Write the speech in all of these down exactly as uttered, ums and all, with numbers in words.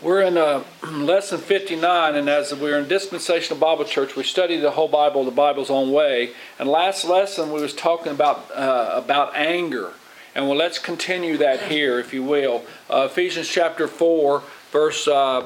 We're in uh, lesson fifty-nine, and as we're in Dispensational Bible Church, we study the whole Bible, the Bible's own way. And last lesson we was talking about uh, about anger, and well, let's continue that here, if you will. Uh, Ephesians chapter four, verse uh,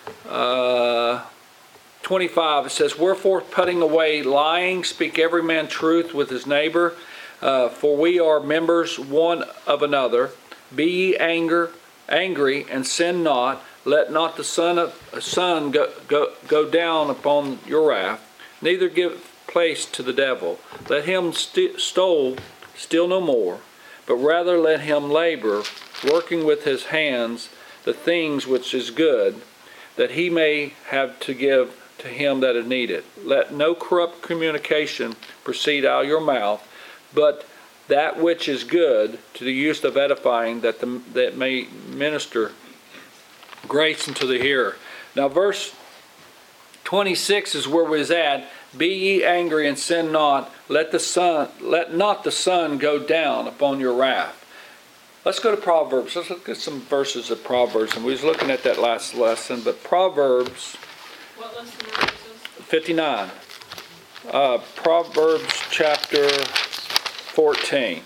uh, twenty-five. It says, "Wherefore, putting away lying, speak every man truth with his neighbor, uh, for we are members one of another. Be ye anger, angry, and sin not. Let not the sun of sun go, go, go down upon your wrath, neither give place to the devil. Let him st- stole, steal no more, but rather let him labor, working with his hands the things which is good, that he may have to give to him that is needed. Let no corrupt communication proceed out of your mouth, but that which is good to the use of edifying, that the, that may minister grace unto the hearer." Now verse twenty-six is where we was at. "Be ye angry and sin not. Let the sun, let not the sun go down upon your wrath." Let's go to Proverbs. Let's look at some verses of Proverbs. And we was looking at that last lesson, but Proverbs. What lesson is this? fifty-nine. Uh, Proverbs chapter fourteen.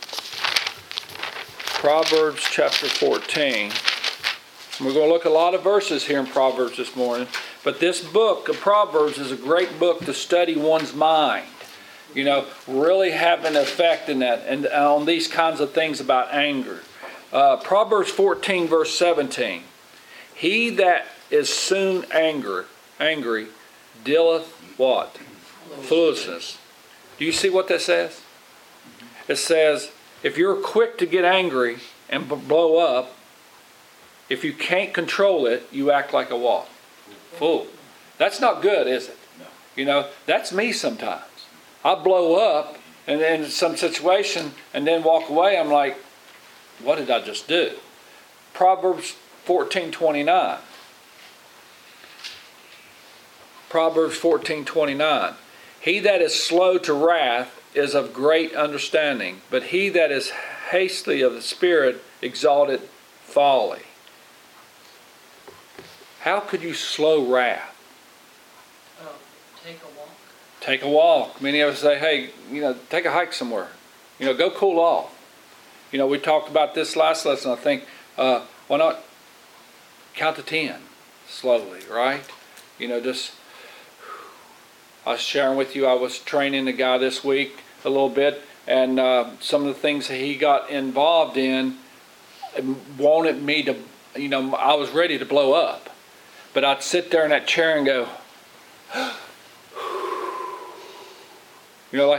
Proverbs chapter fourteen. We're going to look at a lot of verses here in Proverbs this morning. But this book of Proverbs is a great book to study one's mind. You know, really have an effect in that and on these kinds of things about anger. Uh, Proverbs fourteen verse seventeen. "He that is soon angry, angry dealeth" what? "Foolishness." Do you see what that says? It says, if you're quick to get angry and b- blow up, if you can't control it, you act like a what? Fool. That's not good, is it? No. You know, that's me sometimes. I blow up and then in some situation and then walk away. I'm like, what did I just do? Proverbs fourteen twenty-nine. Proverbs fourteen twenty-nine. "He that is slow to wrath is of great understanding, but he that is hasty of the spirit exalteth folly." How could you slow wrath? Oh, take a walk. Take a walk. Many of us say, hey, you know, take a hike somewhere. You know, go cool off. You know, we talked about this last lesson, I think. Uh, why not count to ten slowly, right? You know, just, I was sharing with you, I was training a guy this week a little bit, and uh, some of the things that he got involved in wanted me to, you know, I was ready to blow up. But I'd sit there in that chair and go, you know, like,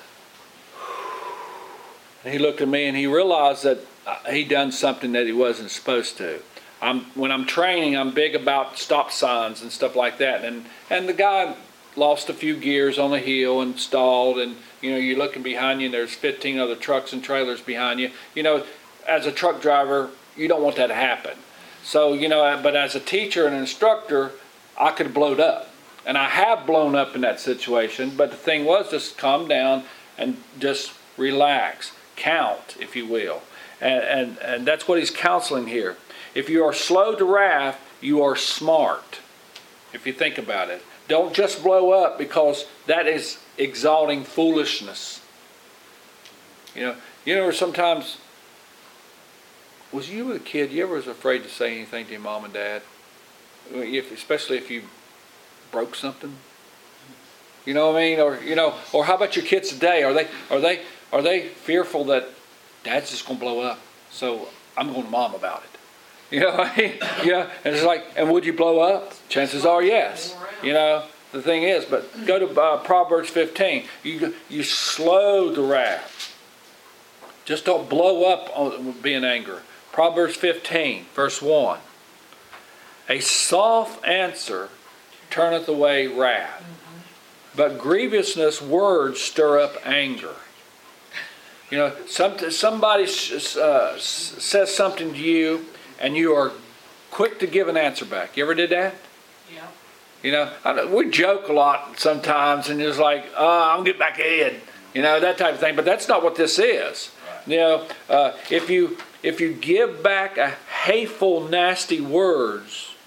and he looked at me and he realized that he'd done something that he wasn't supposed to. I'm, when I'm training, I'm big about stop signs and stuff like that. And, and the guy lost a few gears on the hill and stalled. And, you know, you're looking behind you and there's fifteen other trucks and trailers behind you. You know, as a truck driver, you don't want that to happen. So, you know, but as a teacher and an instructor, I could have blown up. And I have blown up in that situation. But the thing was, just calm down and just relax. Count, if you will. And, and, and that's what he's counseling here. If you are slow to wrath, you are smart. If you think about it. Don't just blow up, because that is exalting foolishness. You know, you know, sometimes... Was you a kid, you ever was afraid to say anything to your mom and dad? If, especially if you broke something? You know what I mean? Or, you know, or how about your kids today? Are they are they are they fearful that dad's just gonna blow up? So I'm going to mom about it. You know what I mean? Yeah. And it's like, and would you blow up? Chances are yes. You know, the thing is, but go to uh, Proverbs fifteen. You you slow the wrath. Just don't blow up on being angry. Proverbs fifteen, verse one. "A soft answer turneth away wrath, but grievousness words stir up anger." You know, some, somebody uh, says something to you, and you are quick to give an answer back. You ever did that? Yeah. You know, I know, we joke a lot sometimes, and it's like, "Oh, I'm gonna get back ahead." You know, that type of thing. But that's not what this is. Right. You know, uh, if you if you give back a hateful, nasty words,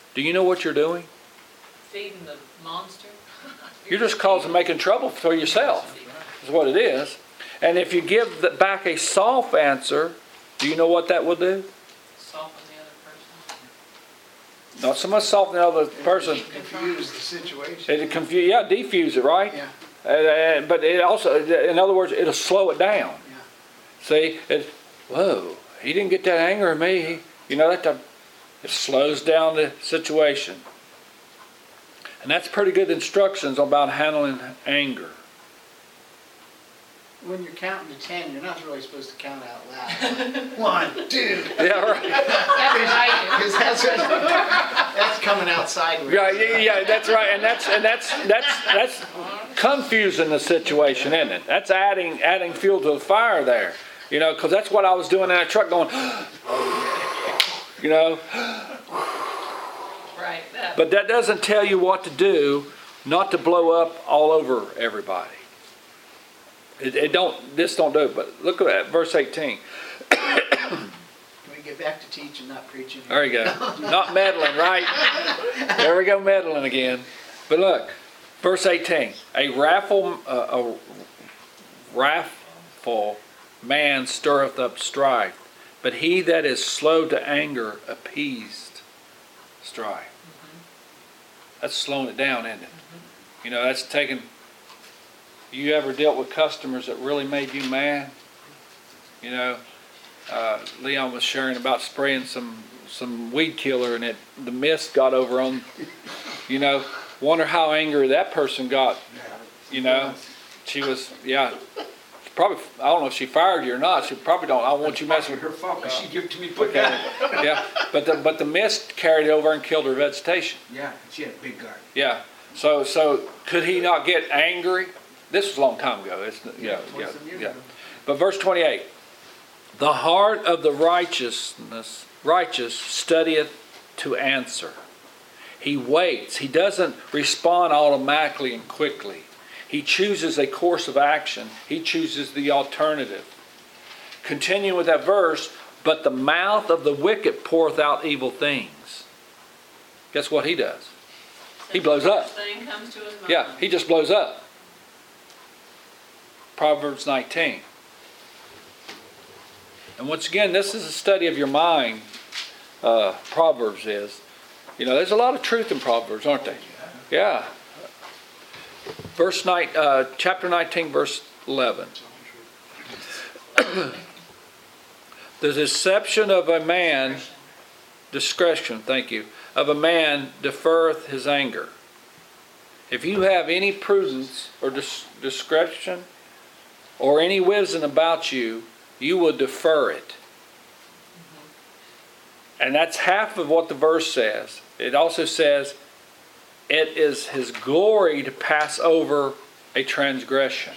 do you know what you're doing? Feeding the monster? You're just causing making trouble for yourself, is what it is. And if you give the, back a soft answer, do you know what that will do? Soften the other person. Not so much soften the other person. Confuse the situation. It'll confuse, yeah, defuse it, right? Yeah. Uh, uh, but it also, in other words, it'll slow it down. Yeah. See, it, whoa, he didn't get that anger at me. He, you know, that time, it slows down the situation. And that's pretty good instructions about handling anger. When you're counting to ten, you're not really supposed to count out loud. One, two. Yeah, right. Because that's, that's coming out sideways. Yeah, yeah, yeah, that's right, and that's and that's that's that's confusing the situation, isn't it? That's adding adding fuel to the fire there, you know, because that's what I was doing in that truck, going, you know. Right. That. But that doesn't tell you what to do, not to blow up all over everybody. It, it don't. This don't do it. But look at that, verse eighteen. Can we get back to teaching, not preaching? There you go. Not meddling, right? There we go, meddling again. But look, verse eighteen. A wrathful, uh, a wrathful man stirreth up strife, but he that is slow to anger appeased strife. Mm-hmm. That's slowing it down, isn't it? Mm-hmm. You know, that's taking. You ever dealt with customers that really made you mad? You know, uh, Leon was sharing about spraying some some weed killer, and it the mist got over on. You know, wonder how angry that person got. You know, she was yeah. Probably I don't know if she fired you or not. She probably don't. I want you messing with her fault because she gave it to me. Put okay. that. Yeah, but the but the mist carried over and killed her vegetation. Yeah, she had a big garden. Yeah. So so could he not get angry? This was a long time ago. It's, yeah, yeah, yeah. But verse twenty-eight, the heart of the righteousness, righteous studieth to answer. He waits. He doesn't respond automatically and quickly. He chooses a course of action. He chooses the alternative. Continuing with that verse, but the mouth of the wicked poureth out evil things. Guess what he does? He blows up. Thing comes to his mind. Yeah, he just blows up. Proverbs nineteen. And once again, this is a study of your mind. Uh, Proverbs is. You know, there's a lot of truth in Proverbs, aren't there? Yeah. Verse nine, uh, chapter nineteen, verse eleven. The deception of a man, discretion, thank you, of a man deferreth his anger. If you have any prudence or dis- discretion, or any wisdom about you, you will defer it. Mm-hmm. And that's half of what the verse says. It also says, it is his glory to pass over a transgression.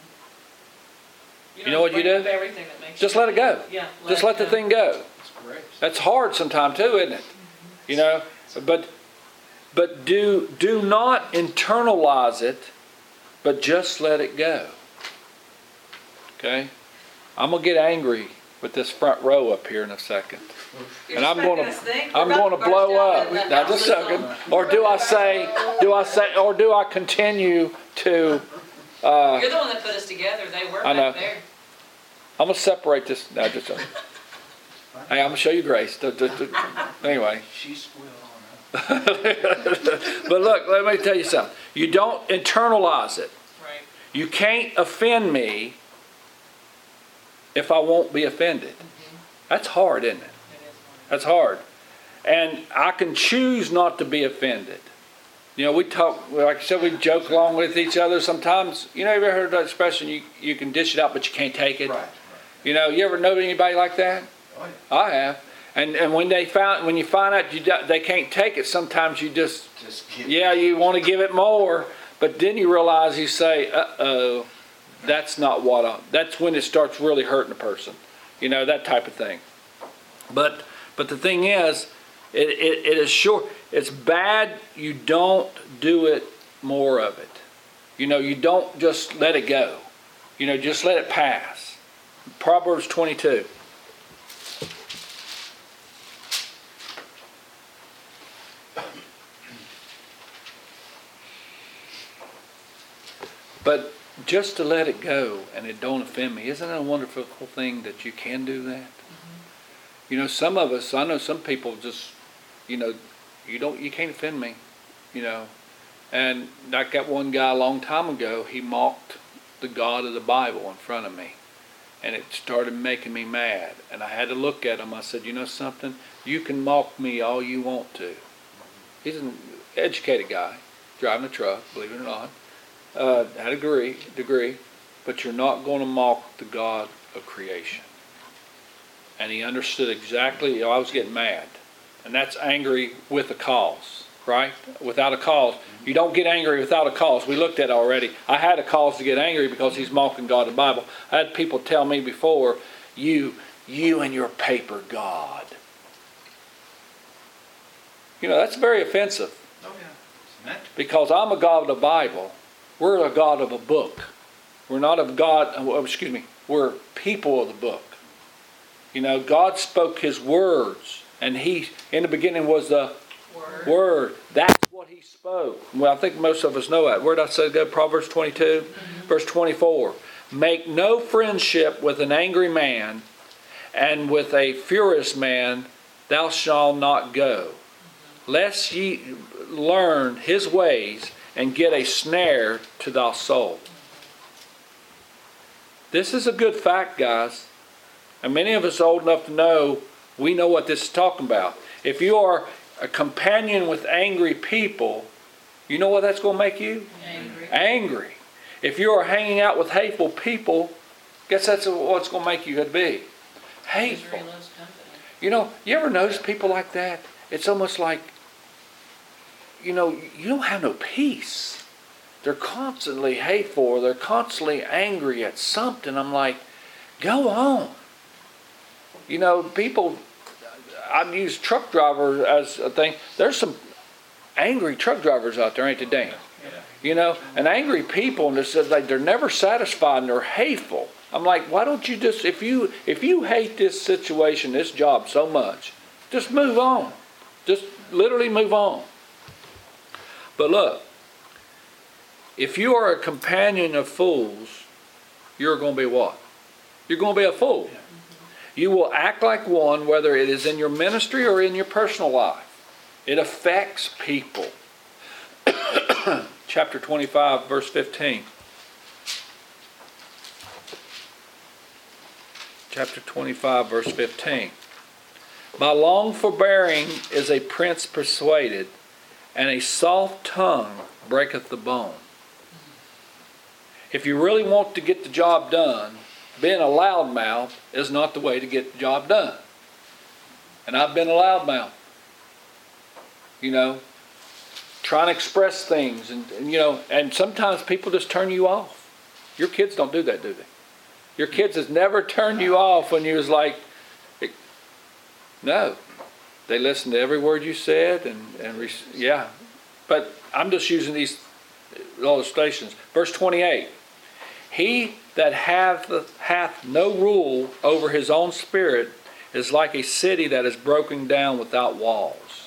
You, you know what you do? Everything that makes Just you let it go. Yeah, Just let the go. thing go. That's great. That's hard sometimes too, isn't it? Mm-hmm. You know, but but do do not internalize it, but just let it go. Okay, I'm gonna get angry with this front row up here in a second, You're and I'm just making gonna us think I'm we're about gonna to blow burst out up. in that Now just a house. second, or do I say do I say or do I continue to? Uh, You're the one that put us together. They were I know. back there. I'm gonna separate this. No, just a, hey, I'm gonna show you grace. Du- du- du- Anyway. She's squeal on But look, let me tell you something. You don't internalize it. Right. You can't offend me if I won't be offended. Mm-hmm. That's hard, isn't it? It is one. That's hard. And I can choose not to be offended. You know, we talk, like I said, we joke along with each other sometimes. You know, you ever heard that expression, you, you can dish it out, but you can't take it? Right, right. You know, you ever know anybody like that? Oh, yeah. I have. And and when they found when you find out you do, they can't take it, sometimes you just Just give yeah you want to give it more, but then you realize you say, uh oh, that's not what I. That's when it starts really hurting a person, you know, that type of thing. But but the thing is, it it, it is sure it's bad. You don't do it more of it. You know, you don't just let it go. You know, just let it pass. Proverbs twenty-two. But just to let it go and it don't offend me, isn't it a wonderful thing that you can do that? You know, some of us, I know some people just, you know, you don't, you can't offend me, you know. And like that one guy a long time ago, he mocked the God of the Bible in front of me. And it started making me mad. And I had to look at him. I said, you know something? You can mock me all you want to. He's an educated guy, driving a truck, believe it or not. Uh, had a degree, degree, but you're not going to mock the God of creation. And he understood exactly, you know, I was getting mad. And that's angry with a cause, right? Without a cause. You don't get angry without a cause. We looked at it already. I had a cause to get angry because he's mocking God of the Bible. I had people tell me before, you, you and your paper God. You know, that's very offensive. Oh, yeah. Isn't it? Because I'm a God of the Bible. We're a God of a book. We're not a God, oh, excuse me, we're people of the book. You know, God spoke his words. And he, in the beginning was the Word. Word. That's what he spoke. Well, I think most of us know that. Where did I say go? Proverbs twenty-two, mm-hmm. Verse twenty-four. Make no friendship with an angry man, and with a furious man thou shalt not go, lest ye learn his ways and get a snare to thy soul. This is a good fact, guys. And many of us are old enough to know, we know what this is talking about. If you are a companion with angry people, you know what that's going to make you? Angry. Angry. If you are hanging out with hateful people, guess that's what's going to make you be? Hateful. Misery loves company. You know, you ever notice people like that? It's almost like, you know, you don't have no peace. They're constantly hateful, or they're constantly angry at something. I'm like, go on. You know, people, I've used truck drivers as a thing. There's some angry truck drivers out there, ain't there, Dan? Yeah. You know, and angry people, and they're, like, they're never satisfied and they're hateful. I'm like, why don't you just, if you if you hate this situation, this job so much, just move on. Just literally move on. But look, if you are a companion of fools, you're going to be what? You're going to be a fool. Yeah. You will act like one, whether it is in your ministry or in your personal life. It affects people. Chapter twenty-five, verse fifteen. Chapter twenty-five, verse fifteen. By long forbearing is a prince persuaded, and a soft tongue breaketh the bone. If you really want to get the job done, being a loudmouth is not the way to get the job done. And I've been a loudmouth. You know, trying to express things, and, and you know, and sometimes people just turn you off. Your kids don't do that, do they? Your kids has never turned you off when you was like, no. They listen to every word you said, and, and yeah. But I'm just using these illustrations. Verse twenty-eight. He that hath, hath no rule over his own spirit is like a city that is broken down without walls.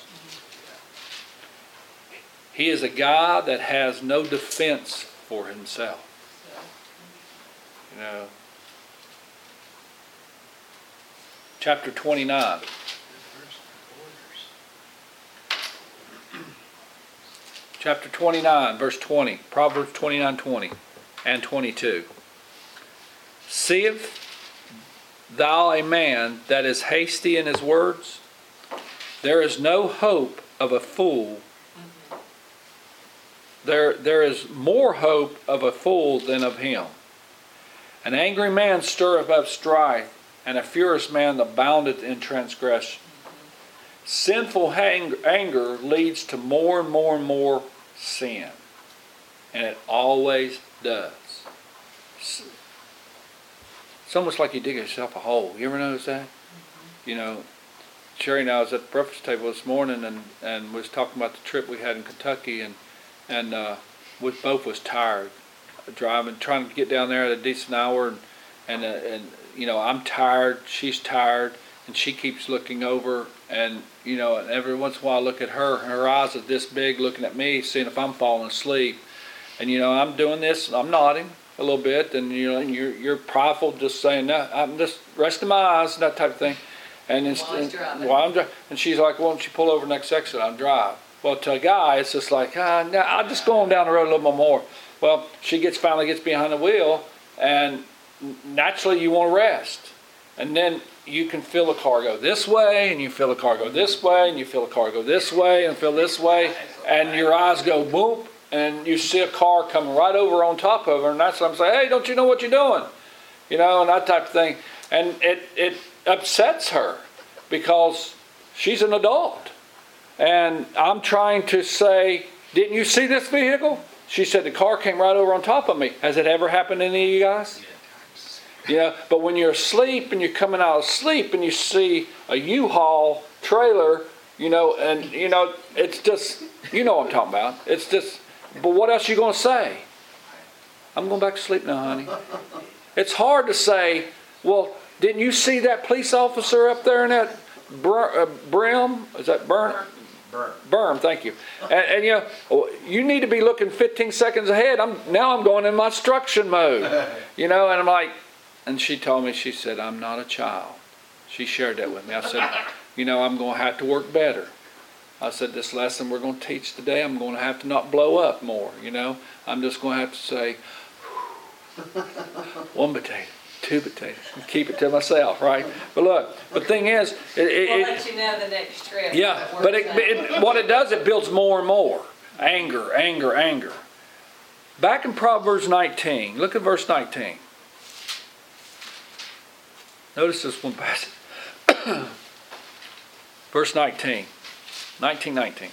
He is a guy that has no defense for himself. You know. Chapter twenty-nine. Chapter twenty-nine, verse twenty. Proverbs twenty-nine, twenty and twenty-two. Seest thou a man that is hasty in his words? There is no hope of a fool. There, there is more hope of a fool than of him. An angry man stirreth up strife, and a furious man aboundeth in transgression. Sinful hang- anger leads to more and more and more sin. And it always does. It's almost like you dig yourself a hole. You ever notice that? Mm-hmm. You know, Sherry and I was at the breakfast table this morning and, and was talking about the trip we had in Kentucky, and and uh, we both was tired driving, trying to get down there at a decent hour, and and, uh, and you know, I'm tired, she's tired, and she keeps looking over, and you know, and every once in a while I look at her, her eyes are this big looking at me, seeing if I'm falling asleep. And, you know, I'm doing this, I'm nodding a little bit, and, you know, and you're, you're prideful, just saying, no, I'm just resting my eyes, that type of thing. And it's, While he's driving. while I'm dri- and she's like, why don't you pull over next exit, I'll drive. Well, to a guy, it's just like, ah, no, I'll just go on down the road a little bit more. Well, she gets, finally gets behind the wheel, and naturally you want to rest. And then you can feel the car go this way, and you feel the car go this way, and you feel the car go this way, and feel this way, and your eyes go boom, and you see a car coming right over on top of her, and that's what I'm saying, hey, don't you know what you're doing? You know, and that type of thing. And it, it upsets her because she's an adult. And I'm trying to say, didn't you see this vehicle? She said, the car came right over on top of me. Has it ever happened to any of you guys? Yeah, but when you're asleep and you're coming out of sleep and you see a U-Haul trailer, you know, and, you know, it's just, you know what I'm talking about. It's just, but what else are you going to say? I'm going back to sleep now, honey. It's hard to say, well, didn't you see that police officer up there in that br- uh, brim? Is that burn? Burn. Berm, thank you. And, and you know, you need to be looking fifteen seconds ahead. I'm now I'm going in my instruction mode. You know, and I'm like, and she told me, she said, I'm not a child. She shared that with me. I said, you know, I'm going to have to work better. I said, this lesson we're going to teach today, I'm going to have to not blow up more, you know. I'm just going to have to say, one potato, two potatoes, and keep it to myself, right? But look, the thing is, it, it, We'll it, let you know the next trip. yeah, how but works it, out. it, what it does, it builds more and more. Anger, anger, anger. Back in Proverbs nineteen, look at verse nineteen. Notice this one passage. Verse nineteen. nineteen nineteen.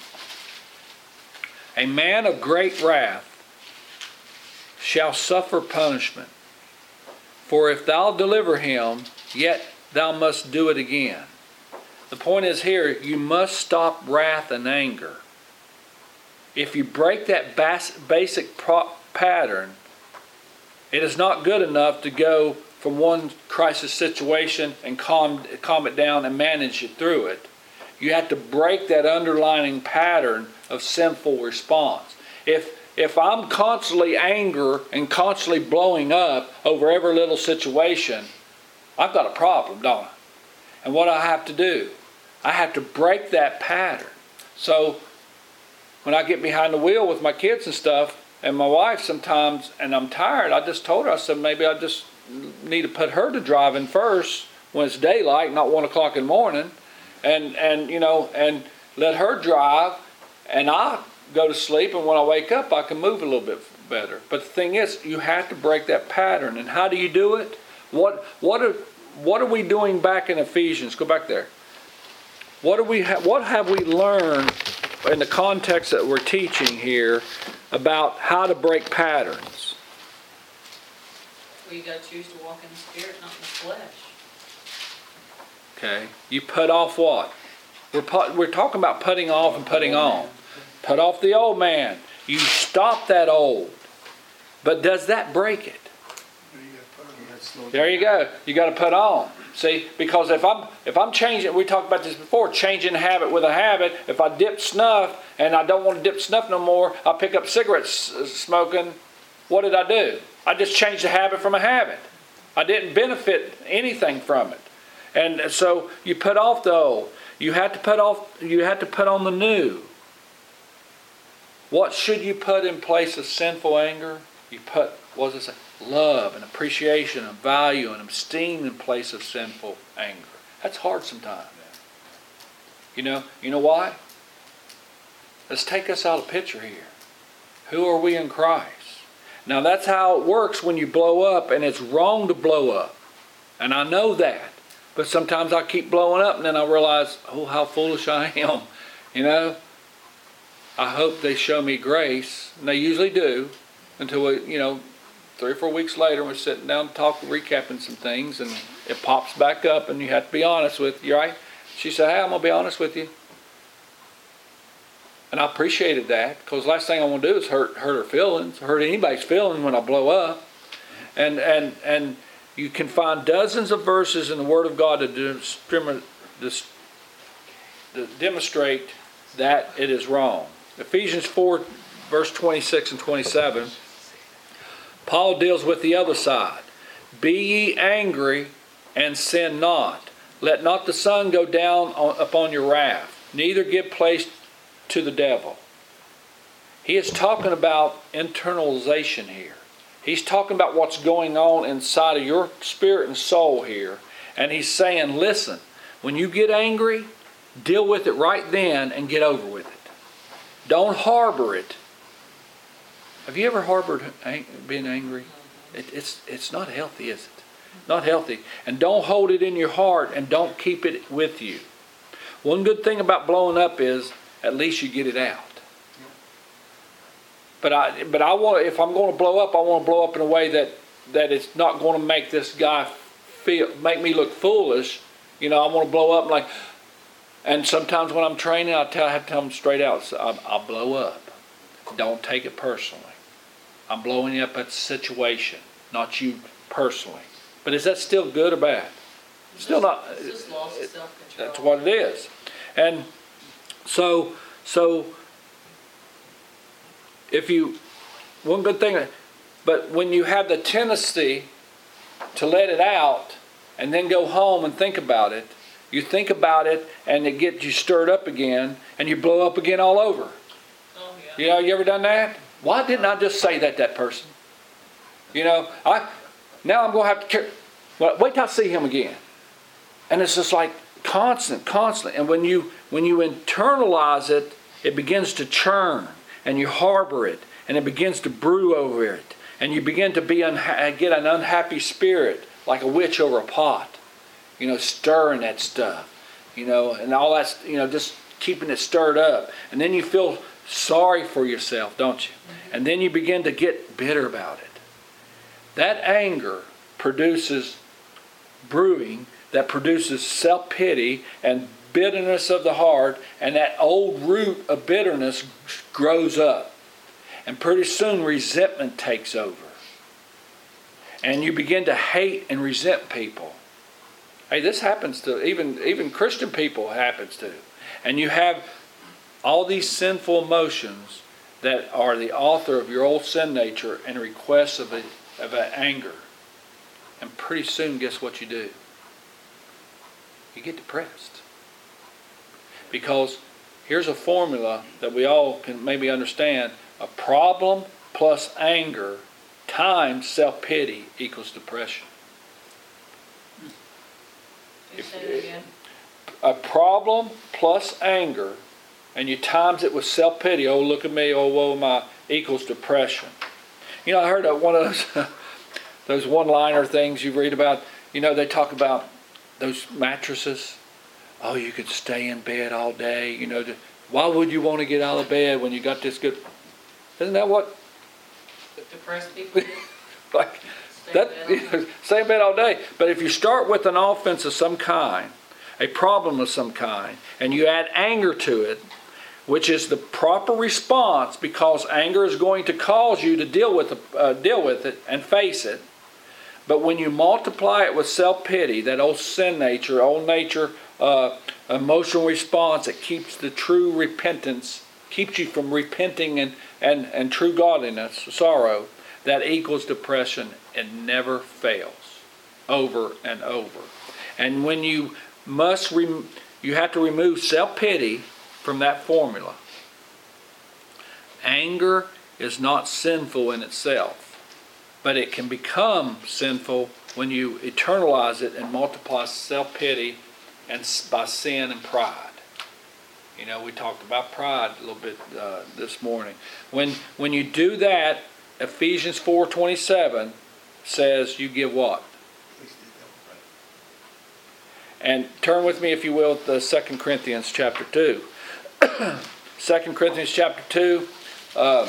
A man of great wrath shall suffer punishment. For if thou deliver him, yet thou must do it again. The point is here, you must stop wrath and anger. If you break that bas- basic pro- pattern, it is not good enough to go from one crisis situation and calm, calm it down and manage it through it. You have to break that underlying pattern of sinful response. If if I'm constantly angry and constantly blowing up over every little situation, I've got a problem, don't I? And what I have to do, I have to break that pattern. So when I get behind the wheel with my kids and stuff, and my wife sometimes, and I'm tired, I just told her, I said, maybe I just need to put her to driving first when it's daylight, not one o'clock in the morning, and, and you know, and let her drive, and I go to sleep, and when I wake up, I can move a little bit better. But the thing is, you have to break that pattern. And how do you do it? What what are what are we doing back in Ephesians? Go back there. What are we ha- what have we learned in the context that we're teaching here about how to break patterns? We gotta choose to walk in the spirit, not in the flesh. Okay, you put off what? We're put, we're talking about putting off and putting on. Put off the old man. You stop that old. But does that break it? There you go. You got to put on. See, because if I'm if I'm changing, we talked about this before, changing habit with a habit. If I dip snuff and I don't want to dip snuff no more, I pick up cigarettes smoking. What did I do? I just changed the habit from a habit. I didn't benefit anything from it. And so you put off the old. You had to put off. You had to put on the new. What should you put in place of sinful anger? You put, what does it say? Love and appreciation and value and esteem in place of sinful anger. That's hard sometimes. You know, you know why? Let's take us out of the picture here. Who are we in Christ? Now that's how it works when you blow up, and it's wrong to blow up. And I know that. But sometimes I keep blowing up and then I realize, oh, how foolish I am. You know? I hope they show me grace, and they usually do, until we, you know, three or four weeks later, we're sitting down talking, recapping some things, and it pops back up, and you have to be honest with you, right? She said, hey, I'm going to be honest with you. And I appreciated that, because the last thing I want to do is hurt hurt her feelings, hurt anybody's feelings when I blow up. And and and you can find dozens of verses in the Word of God to, to demonstrate that it is wrong. Ephesians four, verse twenty-six and twenty-seven, Paul deals with the other side. Be ye angry and sin not. Let not the sun go down on, upon your wrath, neither give place to the devil. He is talking about internalization here. He's talking about what's going on inside of your spirit and soul here. And he's saying, listen, when you get angry, deal with it right then and get over with it. Don't harbor it. Have you ever harbored ang- being angry? It, it's, it's not healthy, is it? Not healthy. And don't hold it in your heart and don't keep it with you. One good thing about blowing up is at least you get it out. But I, but I want, if I'm going to blow up, I want to blow up in a way that, that it's not going to make this guy feel, make me look foolish. You know, I want to blow up like, and sometimes when I'm training, I tell, I have to tell them straight out, so I'll, I'll blow up. Don't take it personally. I'm blowing up at the situation, not you personally. But is that still good or bad? Still not. It's just loss of self-control. That's what it is. And so, so if you, one good thing, but when you have the tendency to let it out and then go home and think about it, you think about it and it gets you stirred up again and you blow up again all over. Oh, yeah. You know, you ever done that? Why didn't I just say that to that person? You know, I now I'm going to have to care. Well, wait till I see him again. And it's just like constant, constant. And when you when you internalize it, it begins to churn, and you harbor it, and it begins to brew over it, and you begin to be unha- get an unhappy spirit, like a witch over a pot. You know, stirring that stuff. You know, and all that's, you know, just keeping it stirred up, and then you feel sorry for yourself, don't you? And then you begin to get bitter about it. That anger produces brewing that produces self-pity and bitterness of the heart, and that old root of bitterness grows up. And pretty soon resentment takes over. And you begin to hate and resent people. Hey, this happens to even, even Christian people happens to. And you have all these sinful emotions that are the author of your old sin nature and requests of, a, of an anger. And pretty soon, guess what you do? You get depressed. Because here's a formula that we all can maybe understand. A problem plus anger times self-pity equals depression. Just say it again. A problem plus anger, and you times it with self-pity, oh look at me, oh woe am I, equals depression. You know, I heard one of those, those one-liner things you read about. You know, they talk about those mattresses. Oh, you could stay in bed all day. You know, why would you want to get out of bed when you got this good? Isn't that what? Depressed people do. Like Stay that, in bed all you know, stay in bed all day. But if you start with an offense of some kind, a problem of some kind, and you add anger to it, which is the proper response, because anger is going to cause you to deal with the, uh, deal with it and face it. But when you multiply it with self-pity, that old sin nature, old nature, uh, emotional response that keeps the true repentance, keeps you from repenting and, and, and true godliness, sorrow, that equals depression. It never fails, over and over. And when you must, rem- you have to remove self-pity from that formula. Anger is not sinful in itself. But it can become sinful when you eternalize it and multiply self-pity and by sin and pride. You know, we talked about pride a little bit uh, this morning. When when you do that, Ephesians four twenty-seven says you give what? And turn with me, if you will, to Second Corinthians chapter two. Second Corinthians chapter two. Um,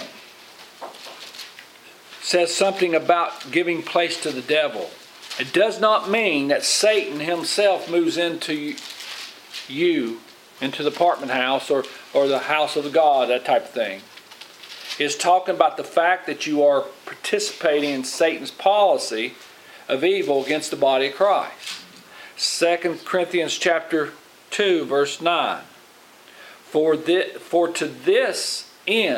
says something about giving place to the devil. It does not mean that Satan himself moves into you, into the apartment house or, or the house of the God, that type of thing. It's talking about the fact that you are participating in Satan's policy of evil against the body of Christ. Second Corinthians chapter two, verse nine. For, this, for to this end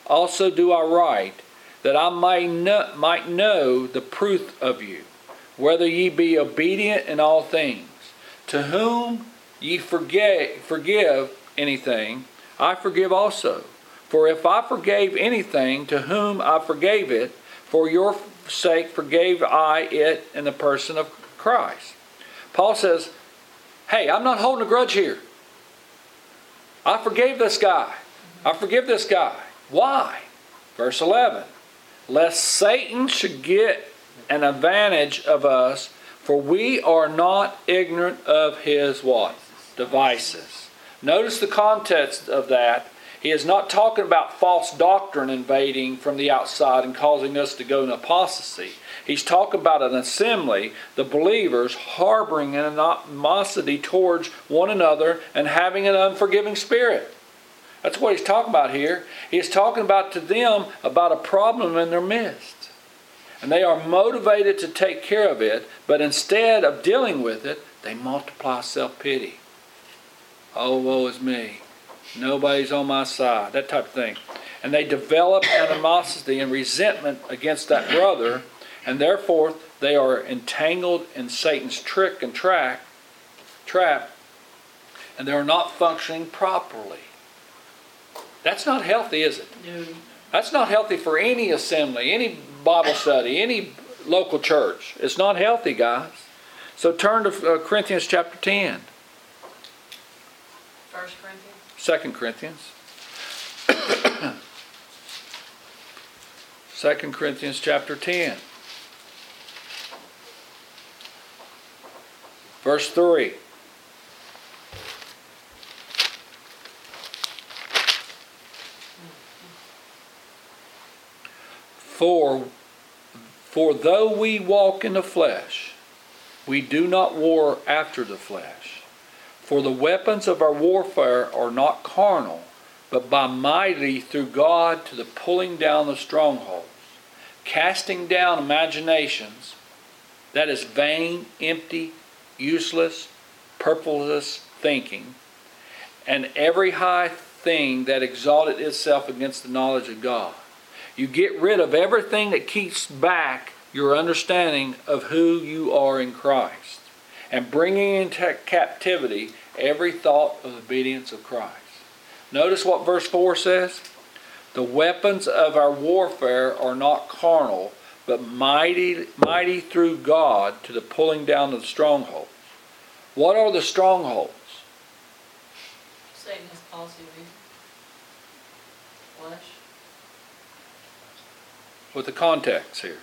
also do I write, that I might know, might know the truth of you, whether ye be obedient in all things. To whom ye forget, forgive anything, I forgive also. For if I forgave anything, to whom I forgave it, for your sake forgave I it in the person of Christ. Paul says, hey, I'm not holding a grudge here. I forgave this guy. I forgive this guy. Why? Verse eleven. Lest Satan should get an advantage of us, for we are not ignorant of his what? Devices. Notice the context of that. He is not talking about false doctrine invading from the outside and causing us to go in apostasy. He's talking about an assembly, the believers, harboring an animosity towards one another and having an unforgiving spirit. That's what he's talking about here. He's talking about to them about a problem in their midst. And they are motivated to take care of it, but instead of dealing with it, they multiply self-pity. Oh, woe is me. Nobody's on my side. That type of thing. And they develop animosity and resentment against that brother, and therefore they are entangled in Satan's trick and track, trap, and they're not functioning properly. That's not healthy, is it? No. That's not healthy for any assembly, any Bible study, any local church. It's not healthy, guys. So turn to Corinthians chapter ten. First Corinthians? Second Corinthians. Second Corinthians chapter ten. Verse three. For, for though we walk in the flesh, we do not war after the flesh. For the weapons of our warfare are not carnal, but by mighty through God to the pulling down of strongholds, casting down imaginations, that is vain, empty, useless, purposeless thinking, and every high thing that exalted itself against the knowledge of God. You get rid of everything that keeps back your understanding of who you are in Christ, and bringing into captivity every thought of obedience of Christ. Notice what verse four says. The weapons of our warfare are not carnal, but mighty, mighty through God to the pulling down of the strongholds. What are the strongholds? Satan has policy of evil. Flesh. With the context here.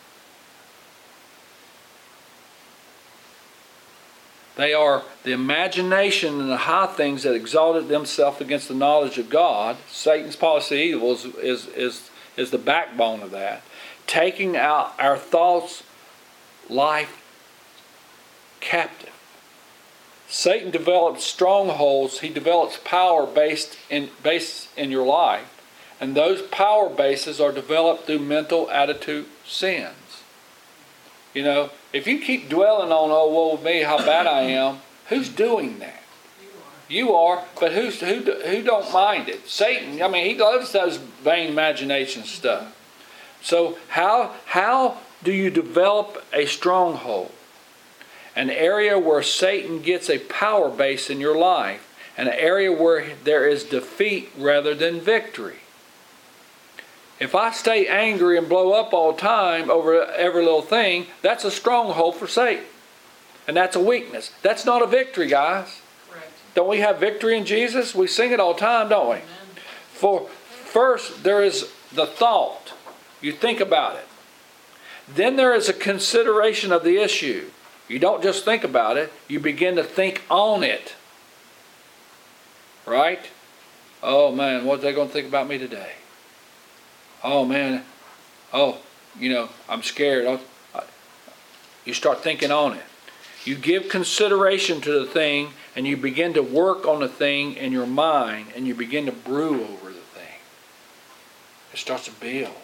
They are the imagination and the high things that exalted themselves against the knowledge of God. Satan's policy of evil is, is, is, is the backbone of that. Taking out our thoughts, life captive. Satan develops strongholds. He develops power based in, based in your life. And those power bases are developed through mental attitude sins. You know, if you keep dwelling on, oh, woe with me, how bad I am, who's doing that? You are, but who's, who, who don't mind it? Satan, I mean, he loves those vain imagination stuff. So how, how do you develop a stronghold? An area where Satan gets a power base in your life. An area where there is defeat rather than victory. If I stay angry and blow up all the time over every little thing, that's a stronghold for Satan. And that's a weakness. That's not a victory, guys. Correct. Don't we have victory in Jesus? We sing it all the time, don't we? Amen. For first, there is the thought. You think about it. Then there is a consideration of the issue. You don't just think about it. You begin to think on it. Right? Oh, man, what are they going to think about me today? Oh man, oh, you know, I'm scared. I'll, I, you start thinking on it. You give consideration to the thing, and you begin to work on the thing in your mind, and you begin to brew over the thing. It starts to build.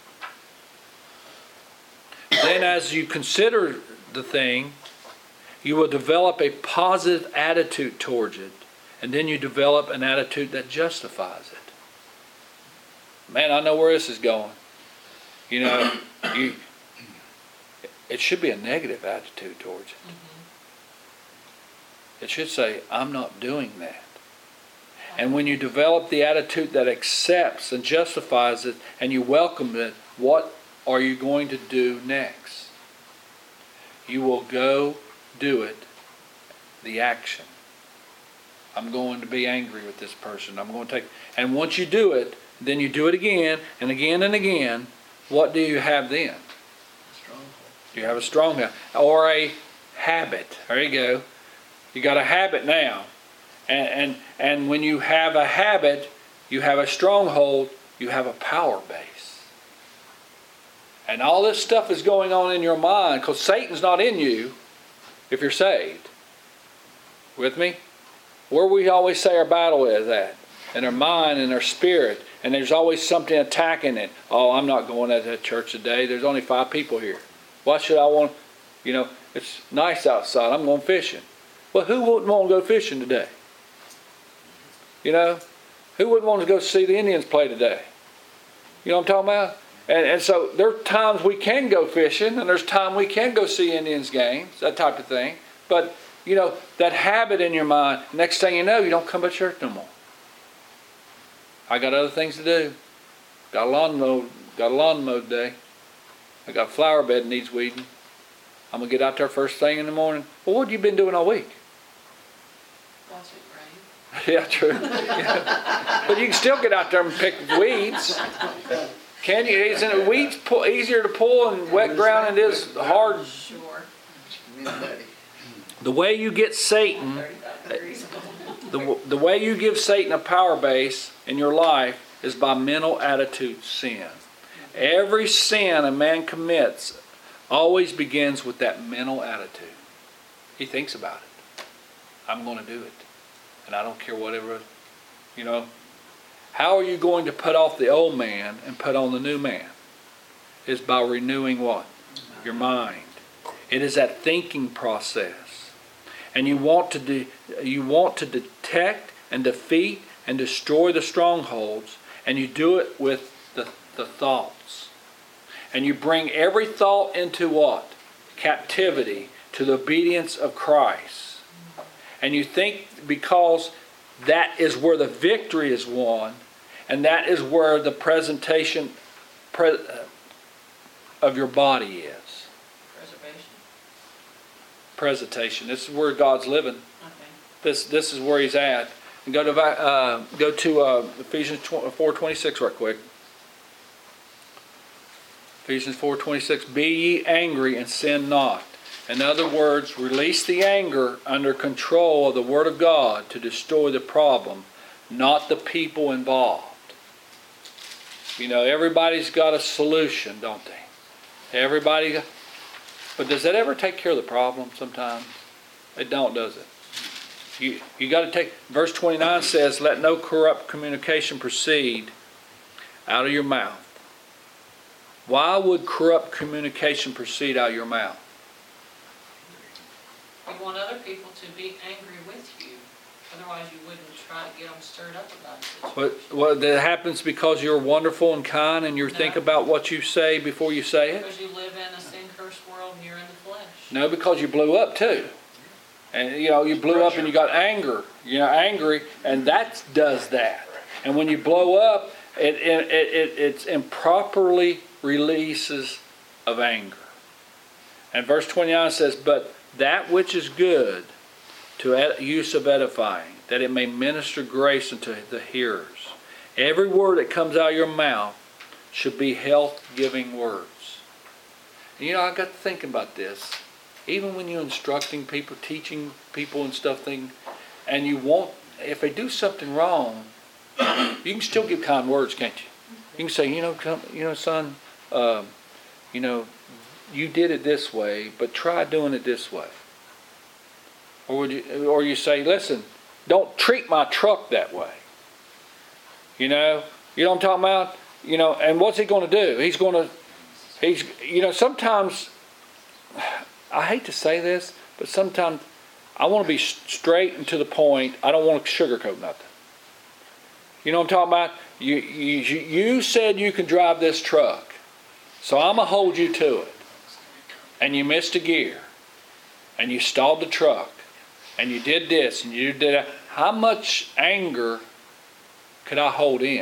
Then as you consider the thing, you will develop a positive attitude towards it, and then you develop an attitude that justifies it. man, I know where this is going. You know, you, it should be a negative attitude towards it. It should say, I'm not doing that. And when you develop the attitude that accepts and justifies it and you welcome it, what are you going to do next? You will go do it, the action. I'm going to be angry with this person. I'm going to take, and once you do it, then you do it again and again and again. What do you have then? Stronghold. You have a stronghold or a habit. There you go. You got a habit now. And, and and when you have a habit, you have a stronghold, you have a power base. And all this stuff is going on in your mind because Satan's not in you if you're saved. With me? Where we always say our battle is at. In our mind and our spirit. And there's always something attacking it. Oh, I'm not going to that church today. There's only five people here. Why should I want, you know, it's nice outside. I'm going fishing. Well, who wouldn't want to go fishing today? You know, who wouldn't want to go see the Indians play today? You know what I'm talking about? And, and so there are times we can go fishing, and there's time we can go see Indians games, that type of thing. But, you know, that habit in your mind, next thing you know, you don't come to church no more. I got other things to do. Got a lawn mow, got a lawn mow today. I got a flower bed that needs weeding. I'm going to get out there first thing in the morning. Well, what have you been doing all week? Watch it rain. Yeah, true. Yeah. But you can still get out there and pick weeds. Can you? Isn't it weeds pull, easier to pull in wet ground than it is hard? Sure. The way you get Satan, thirty-five degrees. the, the way you give Satan a power base in your life is by mental attitude sin. Every sin a man commits always begins with that mental attitude. He thinks about it. I'm going to do it. And I don't care whatever, you know. How are you going to put off the old man and put on the new man? Is by renewing what? Your mind. It is that thinking process. And you want to de- you want to detect and defeat and destroy the strongholds, and you do it with the, the thoughts. And you bring every thought into what? Captivity to the obedience of Christ. And you think because that is where the victory is won, and that is where the presentation pre- of your body is. Preservation. Presentation. This is where God's living. Okay. This this is where He's at. And go to uh, go to uh, Ephesians four twenty-six right quick. Ephesians four twenty-six. Be ye angry and sin not. In other words, release the anger under control of the Word of God to destroy the problem, not the people involved. You know, everybody's got a solution, don't they? Everybody, but does that ever take care of the problem sometimes? It don't, does it? You you got to take, verse twenty-nine says, let no corrupt communication proceed out of your mouth. Why would corrupt communication proceed out of your mouth? You want other people to be angry with you. Otherwise you wouldn't try to get them stirred up about it. But well, that happens because you're wonderful and kind and you No. think about what you say before you say it? Because you live in a sin-cursed world and you're in the flesh. No, because you blew up too. And you know, you blew up and you got anger. You know, angry, and that does that. And when you blow up, it it it it's improperly releases of anger. And verse twenty-nine says, but that which is good to ed- use of edifying, that it may minister grace unto the hearers. Every word that comes out of your mouth should be health-giving words. And you know, I got to thinking about this. Even when you're instructing people, teaching people and stuff, thing, and you want, if they do something wrong, you can still give kind words, can't you? You can say, you know, come, you know, son, um, you know, you did it this way, but try doing it this way. Or would you, or you say, listen, don't treat my truck that way. You know, you know what I'm talking about? You know, and what's he going to do? He's going to, he's, you know, sometimes, I hate to say this, but sometimes I want to be straight and to the point. I don't want to sugarcoat nothing. You know what I'm talking about? You, you, you said you can drive this truck, so I'm going to hold you to it. And you missed a gear, and you stalled the truck, and you did this, and you did that. How much anger could I hold in?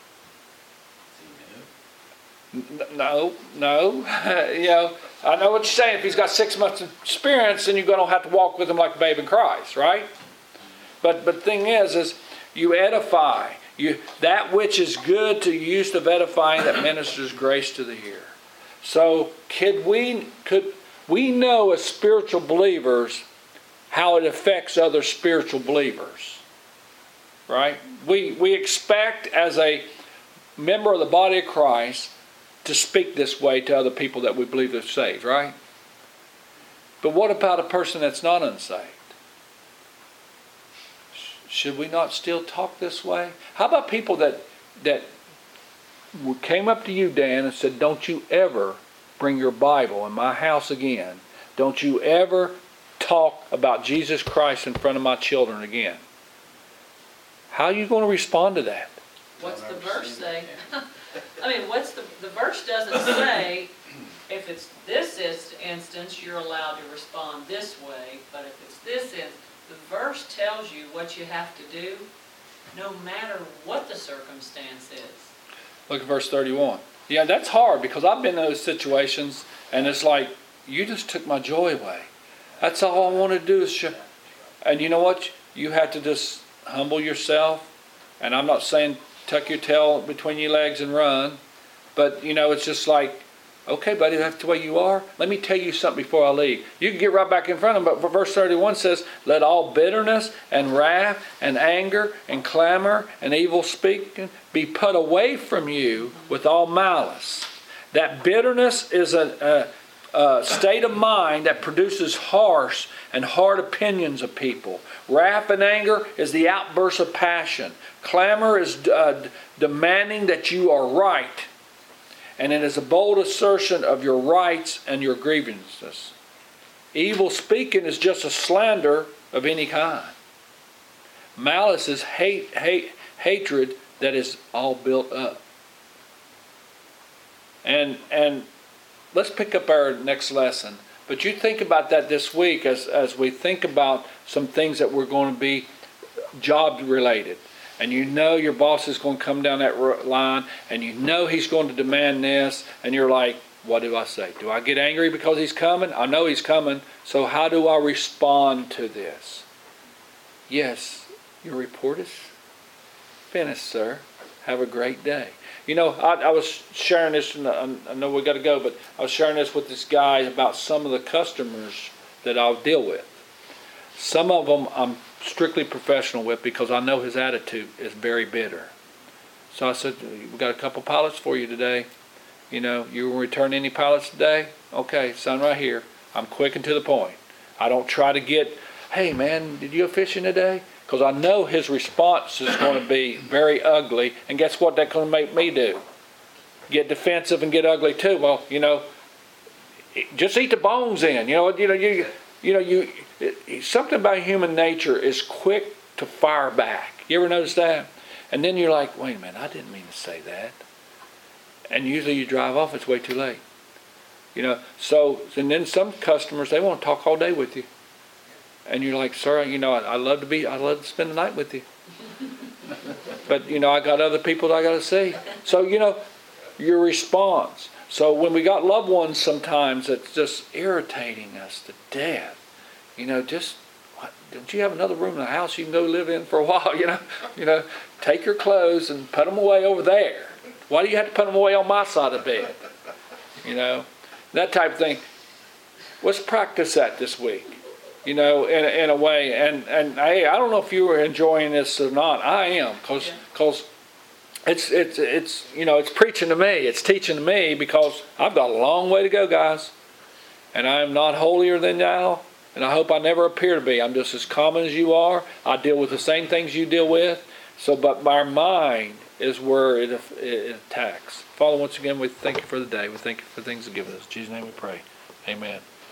No, no. You know, I know what you're saying. If he's got six months of experience, then you're going to have to walk with him like a babe in Christ, right? But but the thing is, is you edify. You, that which is good to use of edifying that ministers grace to the hearer. So could we could we know as spiritual believers how it affects other spiritual believers, right? We we expect as a member of the body of Christ to speak this way to other people that we believe are saved, right? But what about a person that's not unsaved? Should we not still talk this way? How about people that that came up to you, Dan, and said, don't you ever bring your Bible in my house again. Don't you ever talk about Jesus Christ in front of my children again. How are you going to respond to that? What's the verse say? I mean, what's the, the verse doesn't say if it's this is- instance, you're allowed to respond this way, but if it's this instance, the verse tells you what you have to do no matter what the circumstance is. Look at verse thirty-one. Yeah, that's hard because I've been in those situations and it's like, you just took my joy away. That's all I want to do is show. And you know what? You have to just humble yourself. And I'm not saying tuck your tail between your legs and run. But, you know, it's just like, okay, buddy, that's the way you are. Let me tell you something before I leave. You can get right back in front of them, but verse thirty-one says, let all bitterness and wrath and anger and clamor and evil speaking be put away from you with all malice. That bitterness is a, a, a state of mind that produces harsh and hard opinions of people. Wrath and anger is the outburst of passion. Clamor is uh, demanding that you are right. And it is a bold assertion of your rights and your grievances. Evil speaking is just a slander of any kind. Malice is hate, hate, hatred that is all built up. And and let's pick up our next lesson. But you think about that this week as, as we think about some things that we're going to be job related. And you know your boss is going to come down that line, and you know he's going to demand this, and you're like, what do I say? Do I get angry because he's coming? I know he's coming, so how do I respond to this? Yes, your report is finished, sir. Have a great day. You know, I, I was sharing this, and I, I know we got to go, but I was sharing this with this guy about some of the customers that I'll deal with. Some of them I'm strictly professional with because I know his attitude is very bitter. So I said, we got a couple pallets for you today. You know, you will return any pallets today? Okay, son, right here. I'm quick and to the point. I don't try to get, hey man, did you go fishing today? Because I know his response is going to be very ugly. And guess what that's going to make me do? Get defensive and get ugly too. Well, you know, just eat the bones in. You know, you know, you, you know, you. It, something about human nature is quick to fire back. You ever notice that? And then you're like, wait a minute, I didn't mean to say that. And usually you drive off, it's way too late. You know, so, and then some customers, they want to talk all day with you. And you're like, sir, you know, I, I love to be, I love to spend the night with you. But, you know, I got other people that I got to see. So, you know, your response. So when we got loved ones sometimes, it's just irritating us to death. You know, just, what, don't you have another room in the house you can go live in for a while, you know? You know, take your clothes and put them away over there. Why do you have to put them away on my side of the bed? You know, that type of thing. Let's practice that this week, you know, in, in a way. And, and hey, I don't know if you were enjoying this or not. I am, because because it's, it's, it's, you know, it's preaching to me. It's teaching to me because I've got a long way to go, guys. And I am not holier than thou. And I hope I never appear to be. I'm just as common as you are. I deal with the same things you deal with. So, but our mind is where it, it attacks. Father, once again, we thank you for the day. We thank you for the things you've given us. In Jesus' name we pray. Amen.